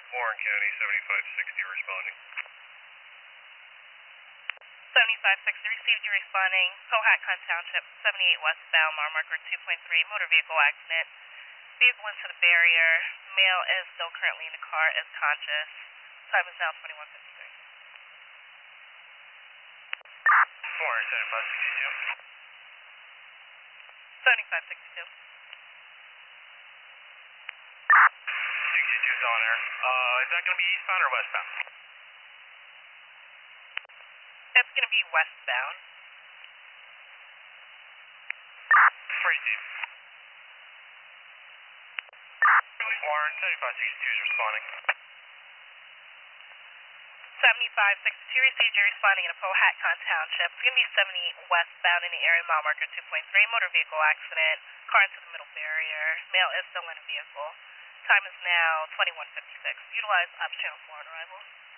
Warren County, 7560 responding. 7560 received you responding. Powhatan Township, 78 westbound, mile marker 2.3, motor vehicle accident. Vehicle into the barrier. Male is still currently in the car, is conscious. Time is now 21:53. Warren, 7562. 7562. 62's on air. Is that going to be eastbound or westbound? It's going to be westbound. Freight team. Warren, 7562 is responding. 7562 received you responding in a Powhatan Township. It's going to be 78 westbound in the area, mile marker 2.3, motor vehicle accident. Car into the middle barrier. Male is still in the vehicle. Time is now 21:56. Utilize ops channel 4 on arrival.